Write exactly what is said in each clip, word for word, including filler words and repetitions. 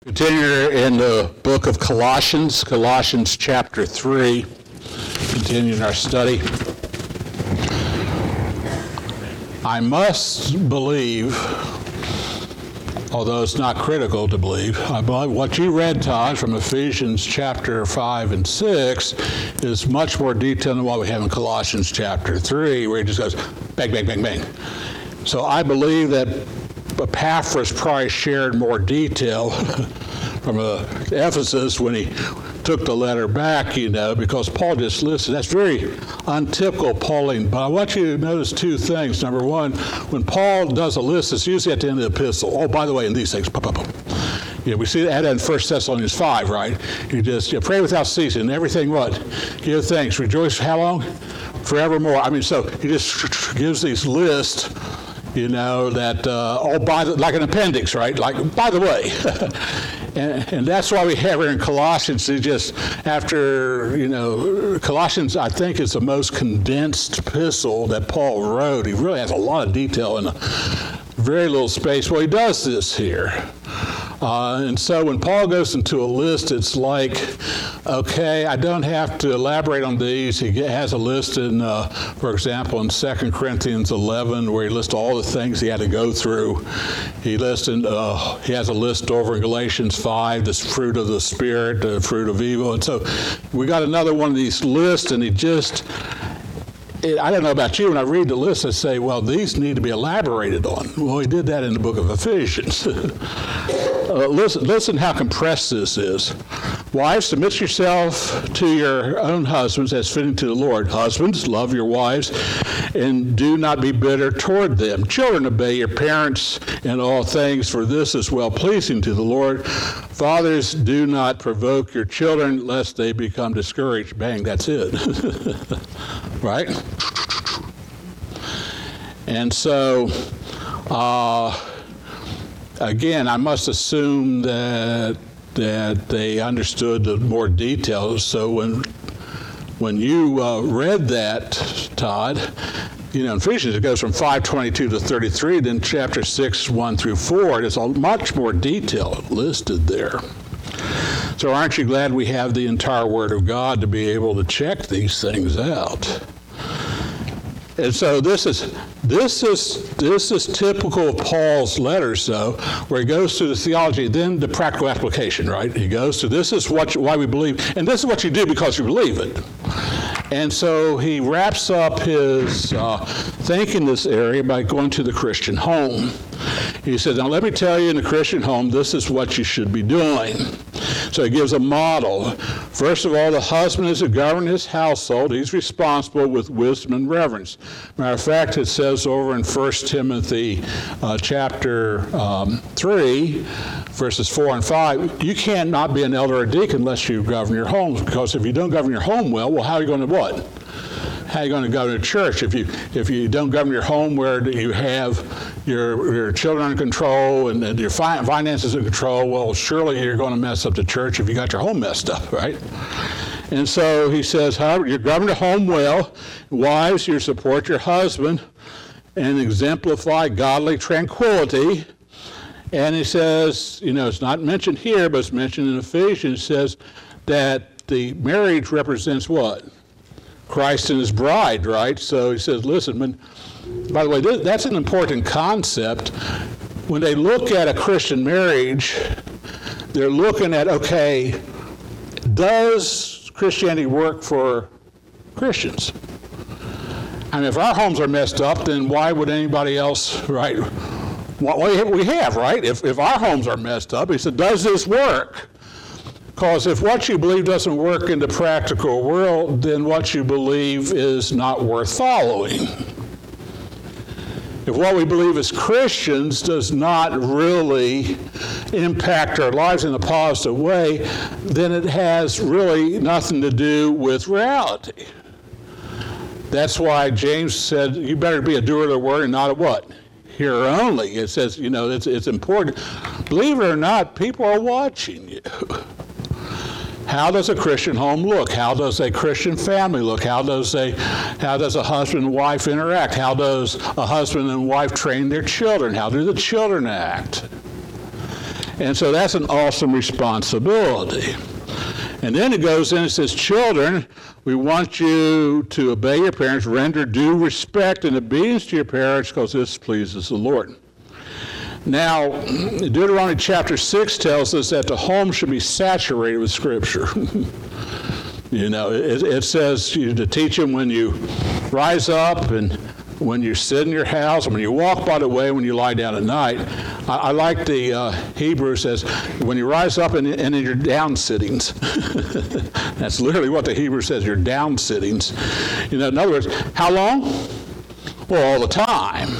Continue in the book of Colossians, Colossians chapter three, continuing our study. I must believe, although it's not critical to believe, I believe what you read, Todd, from Ephesians chapter five and six is much more detailed than what we have in Colossians chapter three, where it just goes bang, bang, bang, bang. So I believe that Epaphras probably shared more detail from uh, Ephesus when he took the letter back, you know, because Paul just listed. That's very untypical Pauline. But I want you to notice two things. Number one, when Paul does a list, it's usually at the end of the epistle. Oh, by the way, in these things, pop, pop, pop. You know, we see that in First Thessalonians five, right? You just you know, pray without ceasing. Everything what? Give thanks. Rejoice how long? Forevermore. I mean, so he just gives these lists. You know, that, uh, oh, by the, like an appendix, right? Like, by the way. and, and that's why we have here in Colossians, it just, after, you know, Colossians, I think, is the most condensed epistle that Paul wrote. He really has a lot of detail in a very little space. Well, he does this here. Uh, and so when Paul goes into a list, it's like, okay, I don't have to elaborate on these. He has a list in, uh, for example, in Second Corinthians eleven, where he lists all the things he had to go through. He lists in, uh, he has a list over in Galatians five, this fruit of the Spirit, the fruit of evil. And so we got another one of these lists, and he just, It, I don't know about you, when I read the list, I say, well, these need to be elaborated on. Well, he did that in the book of Ephesians. uh, listen, listen how compressed this is. Wives, submit yourself to your own husbands as fitting to the Lord. Husbands, love your wives and do not be bitter toward them. Children, obey your parents in all things, for this is well-pleasing to the Lord. Fathers, do not provoke your children, lest they become discouraged. Bang, that's it. Right? And so, uh, again, I must assume that that they understood the more details. So when when you uh, read that, Todd, you know, in Ephesians it goes from five twenty-two to thirty-three, then chapter six, one through four, there's a much more detail listed there. So aren't you glad we have the entire Word of God to be able to check these things out? And so this is this is this is typical of Paul's letters, though, where he goes through the theology, then the practical application, right? He goes to this is what why we believe, and this is what you do because you believe it. And so he wraps up his uh, thinking in this area by going to the Christian home. He says, now let me tell you, in the Christian home, this is what you should be doing. So he gives a model. First of all, the husband is to govern his household. He's responsible with wisdom and reverence. Matter of fact, it says over in First Timothy uh, chapter um, three, verses four and five, you cannot be an elder or deacon unless you govern your homes, because if you don't govern your home well, well, how are you going to what? How are you going to go to church if you if you don't govern your home where you have your your children under control and, and your fi- finances in control? Well, surely you're going to mess up the church if you got your home messed up, right? And so he says, however, you govern the home well. Wives, you support your husband and exemplify godly tranquility. And he says, you know, it's not mentioned here, but it's mentioned in Ephesians. It says that the marriage represents what? Christ and his bride, right? So he says, listen, when, by the way, this, that's an important concept. When they look at a Christian marriage, they're looking at, okay, does Christianity work for Christians? I mean, if our homes are messed up, then why would anybody else, right? What we have, right? If, if our homes are messed up, he said, does this work? Because if what you believe doesn't work in the practical world, then what you believe is not worth following. If what we believe as Christians does not really impact our lives in a positive way, then it has really nothing to do with reality. That's why James said, you better be a doer of the word and not a what? Hearer only. It says, you know, it's, it's important. Believe it or not, people are watching you. How does a Christian home look? How does a Christian family look? How does a how does a husband and wife interact? How does a husband and wife train their children? How do the children act? And so that's an awesome responsibility. And then it goes in and says, children, we want you to obey your parents, render due respect and obedience to your parents, because this pleases the Lord. Now, Deuteronomy chapter six tells us that the home should be saturated with Scripture. You know, it, it says you to teach them when you rise up and when you sit in your house, and when you walk by the way, when you lie down at night. I, I like the uh, Hebrew says, when you rise up and, and in your down sittings. That's literally what the Hebrew says, your down sittings. You know, in other words, how long? Well, all the time.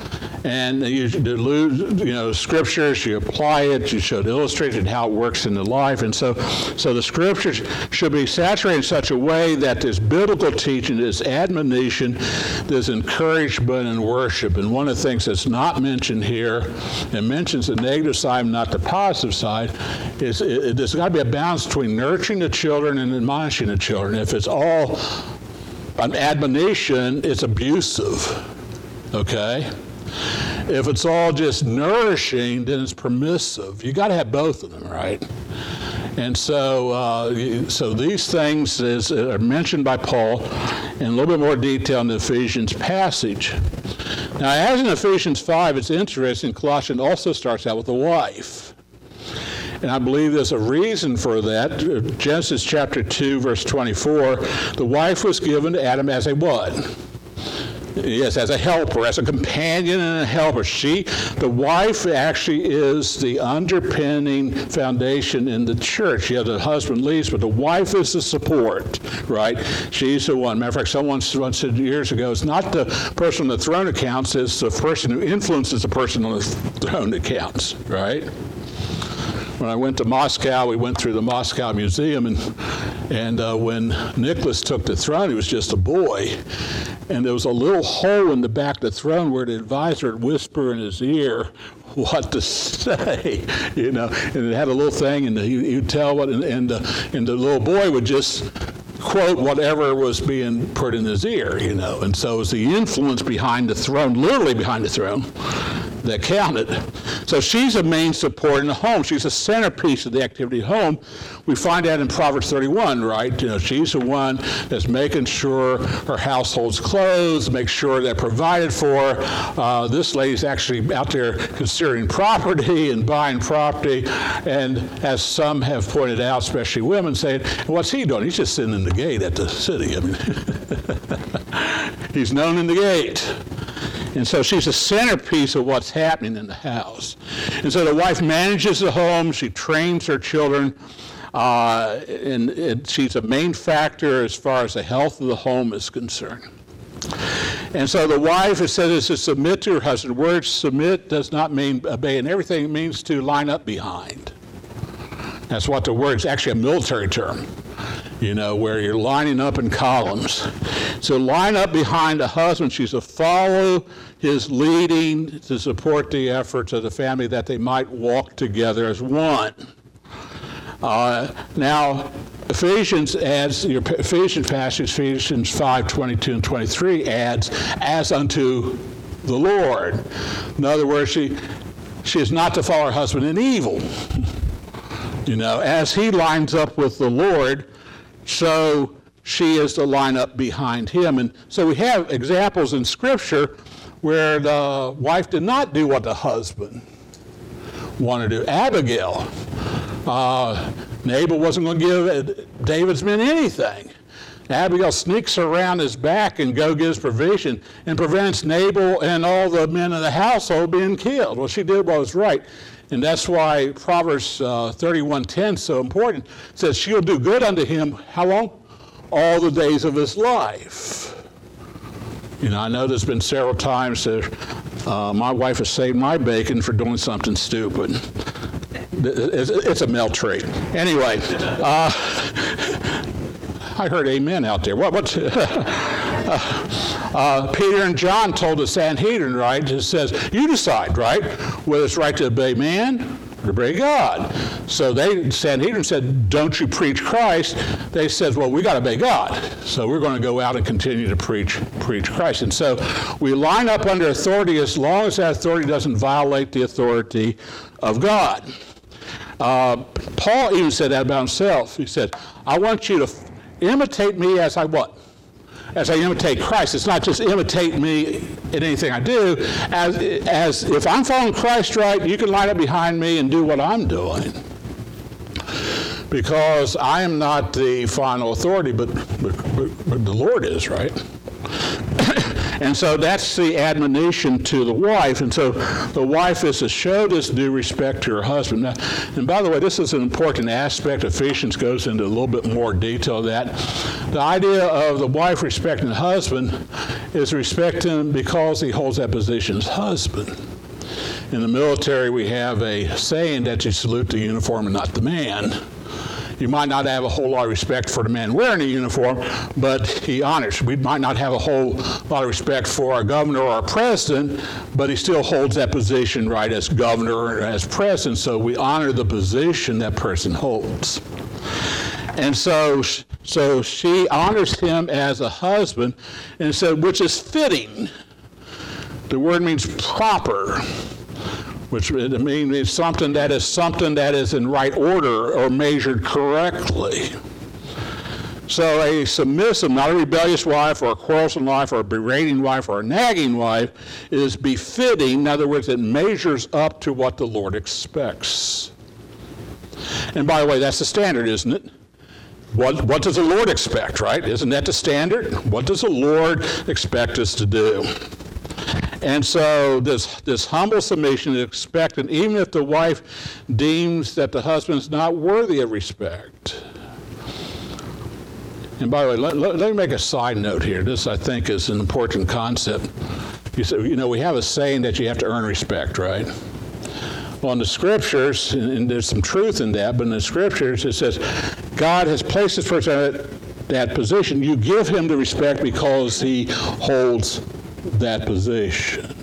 And you lose, you know, scriptures, you apply it, you should illustrate it how it works in the life. And so, so the scriptures should be saturated in such a way that there's biblical teaching, there's admonition, there's encouragement and worship. And one of the things that's not mentioned here, and mentions the negative side, not the positive side, is it, it, there's got to be a balance between nurturing the children and admonishing the children. If it's all an admonition, it's abusive, okay? If it's all just nourishing, then it's permissive. You got to have both of them, right? And so, uh, so these things is, are mentioned by Paul in a little bit more detail in the Ephesians passage. Now, as in Ephesians five, it's interesting, Colossians also starts out with a wife. And I believe there's a reason for that. Genesis chapter two, verse twenty-four, the wife was given to Adam as a what? Yes, as a helper, as a companion and a helper. She, the wife actually is the underpinning foundation in the church. Yeah, the husband leads, but the wife is the support, right? She's the one. Matter of fact, someone once said years ago, it's not the person on the throne that counts, it's the person who influences the person on the throne that counts, right? When I went to Moscow, we went through the Moscow Museum, and and uh, when Nicholas took the throne, he was just a boy. And there was a little hole in the back of the throne where the advisor would whisper in his ear what to say, you know. And it had a little thing, and he would tell what, and, and, uh, and the little boy would just quote whatever was being put in his ear, you know. And so it was the influence behind the throne, literally behind the throne, that counted. So she's a main support in the home. She's a centerpiece of the activity at home. We find that in Proverbs thirty-one, right? You know, she's the one that's making sure her household's clothed, make sure they're provided for. Uh, this lady's actually out there considering property and buying property. And as some have pointed out, especially women, saying, what's he doing? He's just sitting in the gate at the city. I mean, he's known in the gate. And so she's a centerpiece of what's happening in the house. And so the wife manages the home, she trains her children, uh, and it, she's a main factor as far as the health of the home is concerned. And so the wife, it says, is to submit to her husband. The word submit does not mean obey in everything. It means to line up behind. That's what the word is, actually a military term, you know, where you're lining up in columns. So line up behind the husband. She's to follow his leading to support the efforts of the family that they might walk together as one. Uh, now, Ephesians adds, your Ephesians passage, Ephesians five, twenty-two and twenty-three adds, as unto the Lord. In other words, she, she is not to follow her husband in evil. You know, as he lines up with the Lord, so she is to line up behind him. And so we have examples in Scripture where the wife did not do what the husband wanted to do. Abigail, uh, Nabal wasn't going to give David's men anything. Abigail sneaks around his back and go gives provision and prevents Nabal and all the men of the household being killed. Well, she did what was right. And that's why Proverbs uh, thirty-one ten is so important. It says she'll do good unto him, how long? All the days of his life. You know, I know there's been several times that uh, my wife has saved my bacon for doing something stupid. It's, it's a male trait. Anyway, uh, I heard amen out there. What? What's... uh, Uh, Peter and John told the Sanhedrin, right? It says, you decide, right, whether it's right to obey man or to obey God. So they, Sanhedrin said, don't you preach Christ? They said, well, we got to obey God. So we're going to go out and continue to preach, preach Christ. And so we line up under authority as long as that authority doesn't violate the authority of God. Uh, Paul even said that about himself. He said, I want you to f- imitate me as I what? As I imitate Christ. It's not just imitate me in anything I do. As, as if I'm following Christ right, you can line up behind me and do what I'm doing. Because I am not the final authority, but, but, but, but the Lord is, right? And so that's the admonition to the wife. And so the wife is to show this due respect to her husband. Now, and by the way, this is an important aspect. Ephesians goes into a little bit more detail of that. The idea of the wife respecting the husband is respecting him because he holds that position as husband. In the military, we have a saying that you salute the uniform and not the man. You might not have a whole lot of respect for the man wearing a uniform, but he honors. We might not have a whole lot of respect for our governor or our president, but he still holds that position, right, as governor or as president, so we honor the position that person holds. And so, so she honors him as a husband, and said, which is fitting. The word means proper, which means something that is something that is in right order or measured correctly. So a submissive, not a rebellious wife or a quarrelsome wife or a berating wife or a nagging wife is befitting. In other words, it measures up to what the Lord expects. And by the way, that's the standard, isn't it? What, what does the Lord expect, right? Isn't that the standard? What does the Lord expect us to do? And so this, this humble submission is expected, even if the wife deems that the husband is not worthy of respect. And by the way, let, let, let me make a side note here. This, I think, is an important concept. You, say, you know, we have a saying that you have to earn respect, right? Well, in the Scriptures, and, and there's some truth in that, but in the Scriptures it says, God has placed this person at that position. You give him the respect because he holds that position.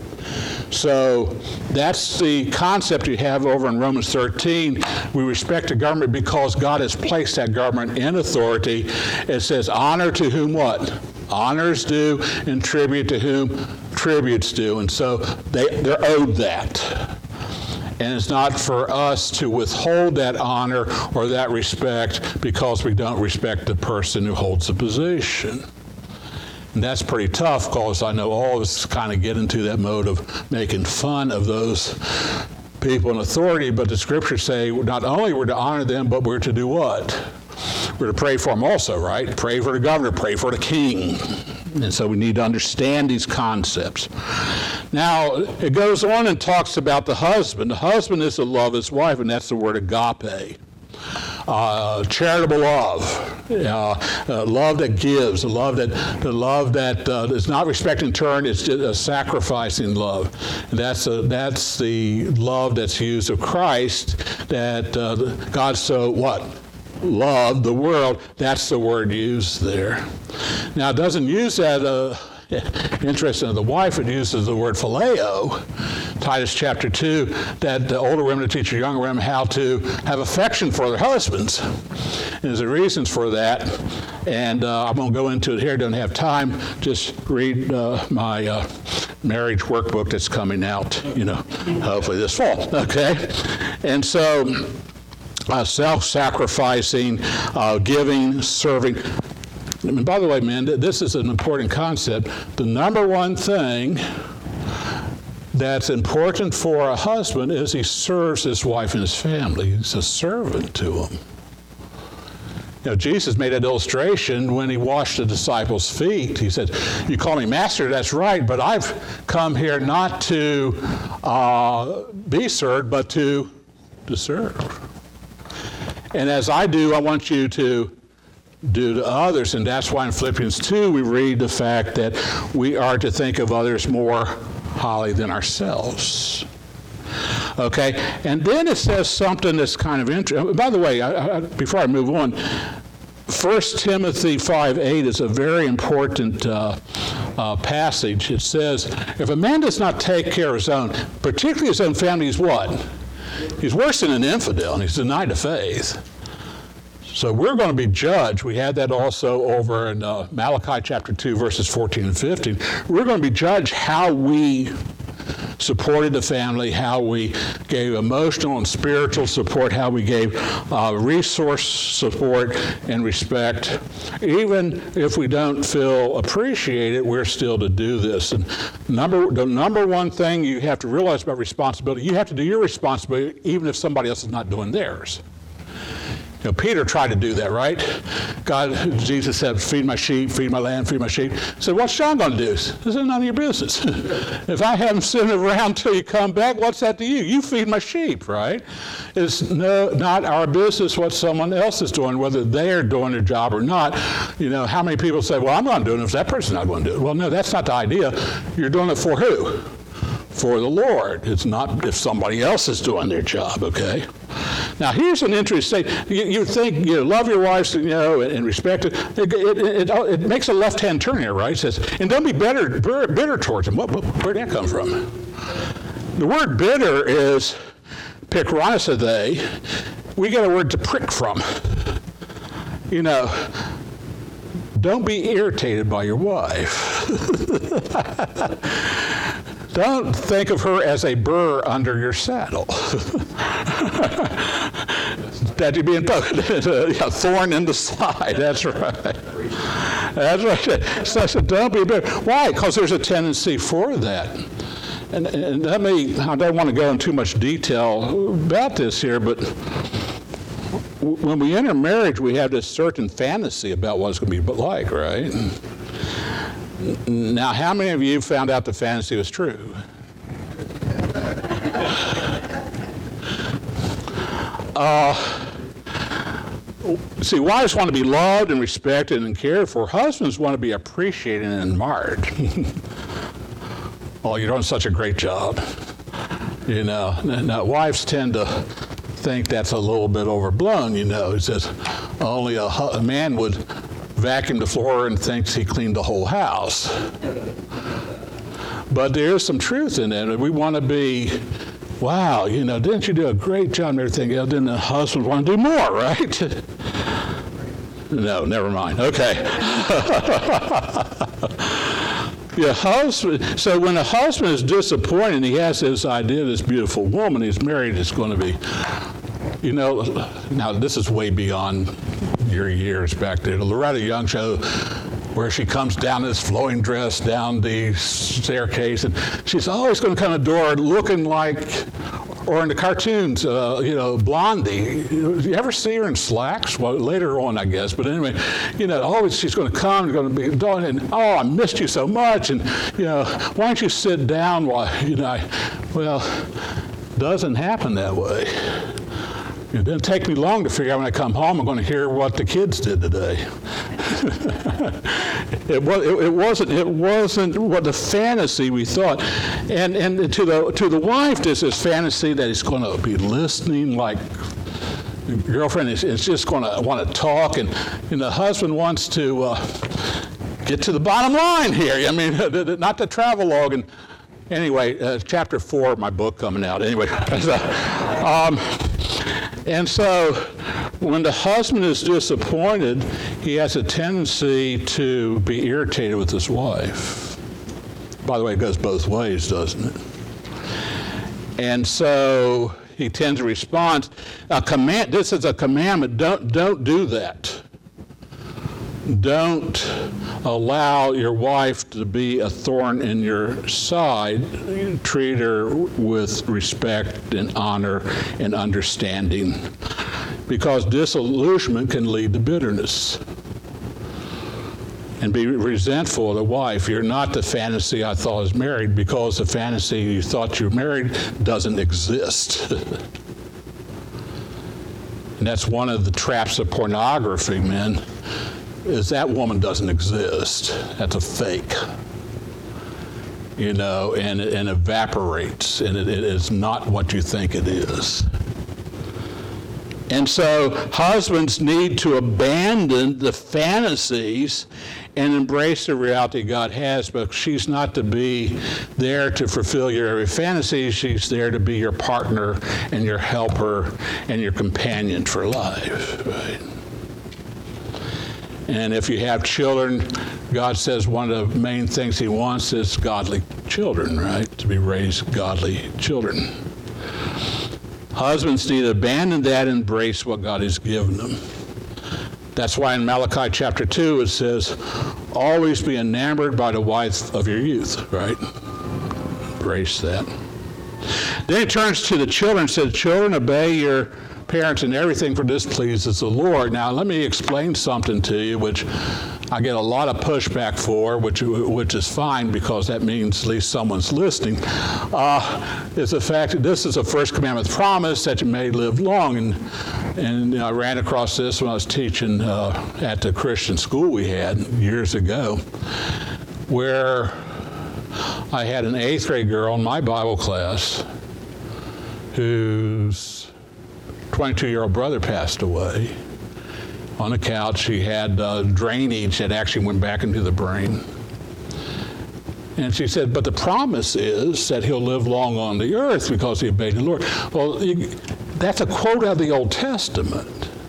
So that's the concept you have over in Romans thirteen. We respect the government because God has placed that government in authority. It says, honor to whom what? Honor is due, and tribute to whom tribute's due. And so they, they're owed that. And it's not for us to withhold that honor or that respect because we don't respect the person who holds the position. And that's pretty tough because I know all of us kind of get into that mode of making fun of those people in authority, but the Scriptures say not only we're to honor them, but we're to do what? We're to pray for them also, right? Pray for the governor, pray for the king. And so we need to understand these concepts. Now, it goes on and talks about the husband. The husband is to love his wife, and that's the word agape. Uh, charitable love, uh, uh, love that gives, a love that the love that uh, is not respect in turn, it's just a sacrificing love. And that's a, that's the love that's used of Christ. That uh, God so what loved the world. That's the word used there. Now it doesn't use that. Uh, Interesting, the wife, it uses the word phileo, Titus chapter two, that the older women to teach the younger women how to have affection for their husbands. And there's reasons for that, and uh, I won't go into it here, don't have time. Just read uh, my uh, marriage workbook that's coming out, you know, hopefully this fall, okay? And so, uh, self-sacrificing, uh, giving, serving. And by the way, man, this is an important concept. The number one thing that's important for a husband is he serves his wife and his family. He's a servant to them. You know, Jesus made that illustration when he washed the disciples' feet. He said, you call me master, that's right, but I've come here not to uh, be served, but to, to serve. And as I do, I want you to do to others. And that's why in Philippians two we read the fact that we are to think of others more highly than ourselves. Okay? And then it says something that's kind of interesting. By the way, I, I, before I move on, First Timothy five eight is a very important uh, uh, passage. It says, if a man does not take care of his own, particularly his own family, he's what? He's worse than an infidel, and he's denied the faith. So we're going to be judged. We had that also over in uh, Malachi chapter two, verses fourteen and fifteen. We're going to be judged how we supported the family, how we gave emotional and spiritual support, how we gave uh, resource support and respect. Even if we don't feel appreciated, we're still to do this. And number, the number one thing you have to realize about responsibility, you have to do your responsibility even if somebody else is not doing theirs. You know, Peter tried to do that, right? God, Jesus said, feed my sheep, feed my lamb, feed my sheep. He said, what's John going to do? This is none of your business. If I have him sitting around till you come back, what's that to you? You feed my sheep, right? It's no, not our business what someone else is doing, whether they're doing their job or not. You know, how many people say, well, I'm not doing it if that person's not going to do it? Well, no, that's not the idea. You're doing it for who? For the Lord. It's not if somebody else is doing their job, okay? Now, here's an interesting thing. You, you think, you know, love your wives, you know, and, and respect it. It, it, it. it makes a left-hand turn here, right? It says, and don't be bitter, bitter towards them. What, what, where'd that come from? The word bitter is pikranasade. We get a word to prick from. You know, don't be irritated by your wife. Don't think of her as a burr under your saddle. That you're being poked, a thorn in the side. That's right. That's right. So I said, don't be bitter. Why? Because there's a tendency for that. And, and let me, I don't want to go into too much detail about this here, but when we enter marriage, we have this certain fantasy about what it's going to be like, right? Now, how many of you found out the fantasy was true? Uh, see, wives want to be loved and respected and cared for. Husbands want to be appreciated and admired. Oh, you're doing such a great job. You know, now wives tend to think that's a little bit overblown, you know. It says only a, a man would vacuum the floor and thinks he cleaned the whole house. But there is some truth in it. We want to be, wow, you know, didn't you do a great job and everything else? Then the husband want to do more, right? No, never mind. Okay. Yeah, husband. So when a husband is disappointed and he has this idea of this beautiful woman he's married is going to be, you know, now this is way beyond your years back there. The Loretta Young show, where she comes down this flowing dress down the staircase, and she's always going to come to the door looking like, or in the cartoons, uh, you know, Blondie. You ever see her in slacks? Well, later on, I guess. But anyway, you know, always she's going to come, going to be done, and oh, I missed you so much, and you know, why don't you sit down while you know? I, well, doesn't happen that way. It didn't take me long to figure out when I come home I'm going to hear what the kids did today. it, was, it, it wasn't. It wasn't what the fantasy we thought, and and to the to the wife there's this fantasy that he's going to be listening like your girlfriend is, is just going to want to talk, and and the husband wants to uh, get to the bottom line here. I mean, not the travelogue. And anyway, uh, chapter four of my book coming out. Anyway. um, And so when the husband is disappointed, he has a tendency to be irritated with his wife. By the way, it goes both ways, doesn't it? And so he tends to respond. A command, this is a commandment. Don't, don't do that. Don't allow your wife to be a thorn in your side. Treat her with respect and honor and understanding, because disillusionment can lead to bitterness. And be resentful of the wife. You're not the fantasy I thought was married, because the fantasy you thought you were married doesn't exist. And that's one of the traps of pornography, men. Is that woman doesn't exist. That's a fake, you know, and it and evaporates, and it, it is not what you think it is. And so husbands need to abandon the fantasies and embrace the reality God has, but she's not to be there to fulfill your every fantasy. She's there to be your partner and your helper and your companion for life, right? And if you have children, God says one of the main things he wants is godly children, right? To be raised godly children. Husbands need to abandon that and embrace what God has given them. That's why in Malachi chapter two it says, always be enamored by the wife of your youth, right? Embrace that. Then he turns to the children and says, children, obey your parents in everything, for this pleases the Lord. Now, let me explain something to you, which I get a lot of pushback for, which which is fine because that means at least someone's listening. Uh, is the fact that this is a first commandment promise that you may live long. And, and you know, I ran across this when I was teaching uh, at the Christian school we had years ago, where I had an eighth grade girl in my Bible class whose twenty-two-year-old brother passed away. On the couch, he had uh, drainage that actually went back into the brain. And she said, but the promise is that he'll live long on the earth because he obeyed the Lord. Well, you, that's a quote out of the Old Testament.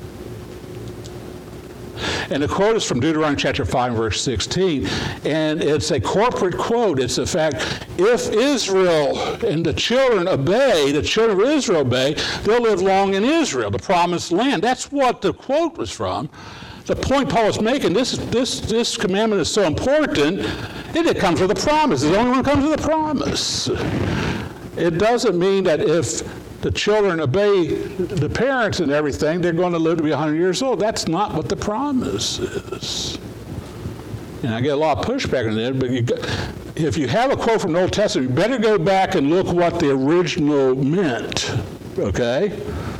And the quote is from Deuteronomy chapter five, verse sixteen. And it's a corporate quote. It's the fact, if Israel and the children obey, the children of Israel obey, they'll live long in Israel, the promised land. That's what the quote was from. The point Paul is making, this, this, this commandment is so important, and it comes with a promise. It's the only one that comes with a promise. It doesn't mean that if the children obey the parents and everything, they're going to live to be one hundred years old. That's not what the promise is. And I get a lot of pushback on that, but you got, if you have a quote from the Old Testament, you better go back and look what the original meant, okay?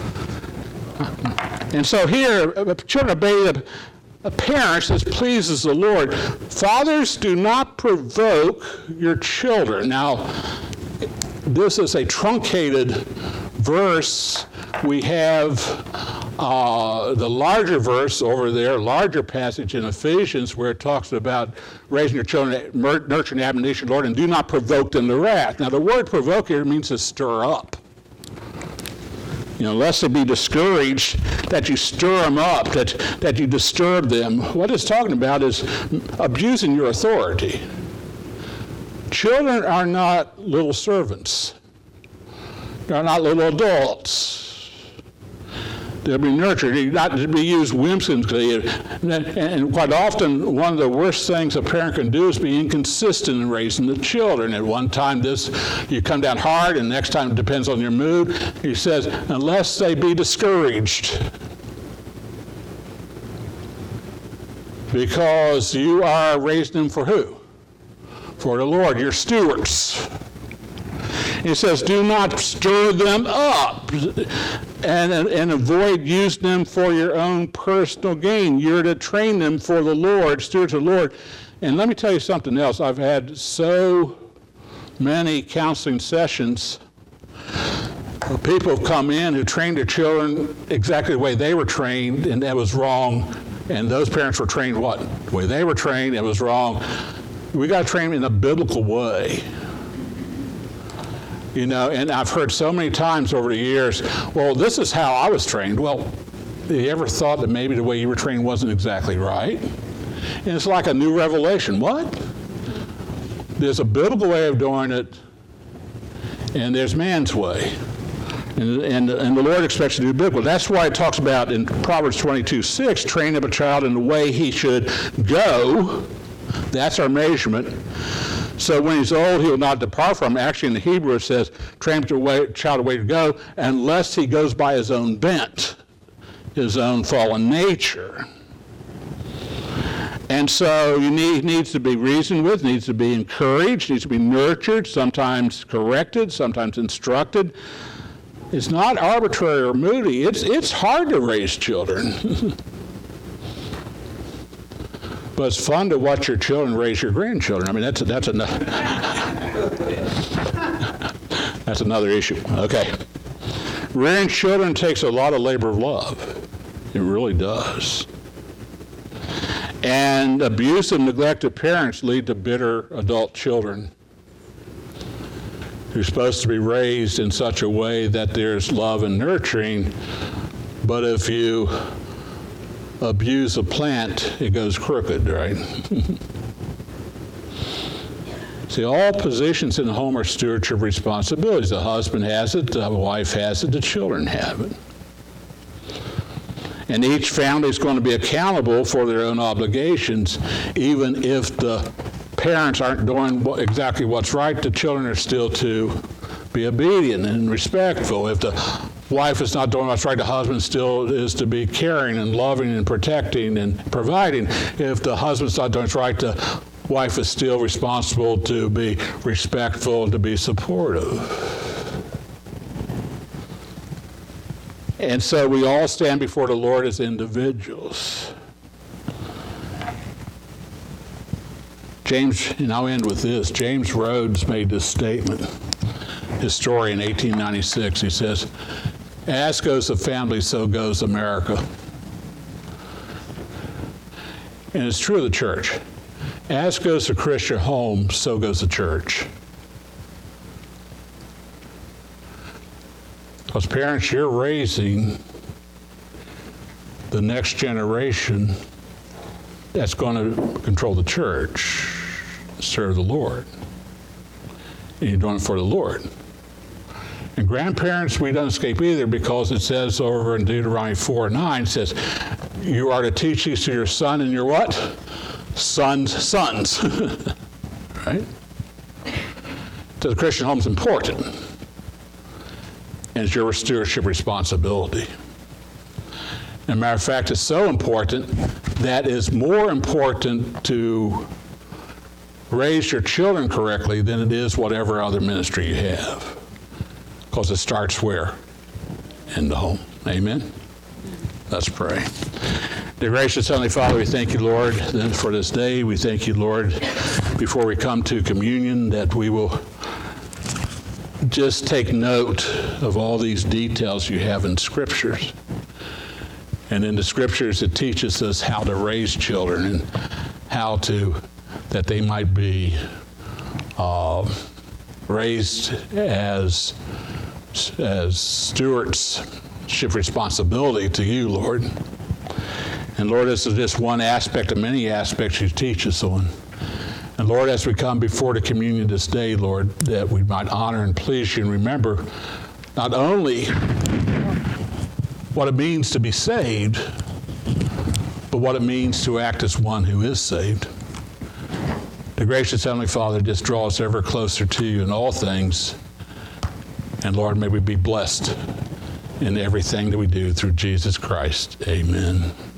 And so here, children obey the parents as pleases the Lord. Fathers, do not provoke your children. Now, this is a truncated verse. We have uh, the larger verse over there, larger passage in Ephesians where it talks about raising your children, nurture and admonition, Lord, and do not provoke them to wrath. Now, the word provoke here means to stir up. You know, lest they be discouraged, that you stir them up, that, that you disturb them. What it's talking about is abusing your authority. Children are not little servants. They're not little adults. They'll be nurtured, not to be used whimsically. And quite often, one of the worst things a parent can do is be inconsistent in raising the children. At one time, this you come down hard, and next time it depends on your mood. He says, unless they be discouraged. Because you are raising them for who? For the Lord. You're stewards. He says, do not stir them up and, and avoid using them for your own personal gain. You're to train them for the Lord, stewards of the Lord. And let me tell you something else. I've had so many counseling sessions where people have come in who trained their children exactly the way they were trained, and that was wrong. And those parents were trained what? The way they were trained, it was wrong. We got to train them in a biblical way. You know, and I've heard so many times over the years, well, this is how I was trained. Well, have you ever thought that maybe the way you were trained wasn't exactly right? And it's like a new revelation. What? There's a biblical way of doing it, and there's man's way. And, and, and the Lord expects you to do biblical. That's why it talks about in Proverbs twenty-two six, train up a child in the way he should go. That's our measurement. So when he's old, he will not depart from. Actually, in the Hebrew, it says, train a child a way to go, unless he goes by his own bent, his own fallen nature. And so you need, needs to be reasoned with, needs to be encouraged, needs to be nurtured, sometimes corrected, sometimes instructed. It's not arbitrary or moody. It's, it's hard to raise children. But it's fun to watch your children raise your grandchildren. I mean, that's, that's, another, that's another issue. Okay. Rearing children takes a lot of labor of love. It really does. And abuse and neglect of parents lead to bitter adult children who are supposed to be raised in such a way that there's love and nurturing. But if you abuse a plant, it goes crooked, right? See, all positions in the home are stewardship responsibilities. The husband has it, the wife has it, the children have it. And each family is going to be accountable for their own obligations, even if the parents aren't doing exactly what's right, the children are still to be obedient and respectful. If the wife is not doing what's right, the husband still is to be caring and loving and protecting and providing. If the husband's not doing what's right, the wife is still responsible to be respectful and to be supportive. And so we all stand before the Lord as individuals. James, and I'll end with this, James Rhodes made this statement, his story in eighteen ninety-six. He says, as goes the family, so goes America. And it's true of the church. As goes the Christian home, so goes the church. Because parents, you're raising the next generation that's going to control the church, serve the Lord. And you're doing it for the Lord. And grandparents, we don't escape either, because it says over in Deuteronomy four nine, it says, you are to teach these to your son and your what? Sons' sons. Right? So the Christian home is important. And it's your stewardship responsibility. As a matter of fact, it's so important that it's more important to raise your children correctly than it is whatever other ministry you have. Because it starts where? In the home. Amen? Let's pray. Dear gracious Heavenly Father, we thank you, Lord, then for this day. We thank you, Lord, before we come to communion, that we will just take note of all these details you have in Scriptures. And in the Scriptures, it teaches us how to raise children and how to, that they might be uh, raised as, as stewardship responsibility to you, Lord. And Lord, this is just one aspect of many aspects you teach us on. And Lord, as we come before the communion this day, Lord, that we might honor and please you and remember not only what it means to be saved, but what it means to act as one who is saved. The gracious Heavenly Father, just draw us ever closer to you in all things. And Lord, may we be blessed in everything that we do through Jesus Christ. Amen.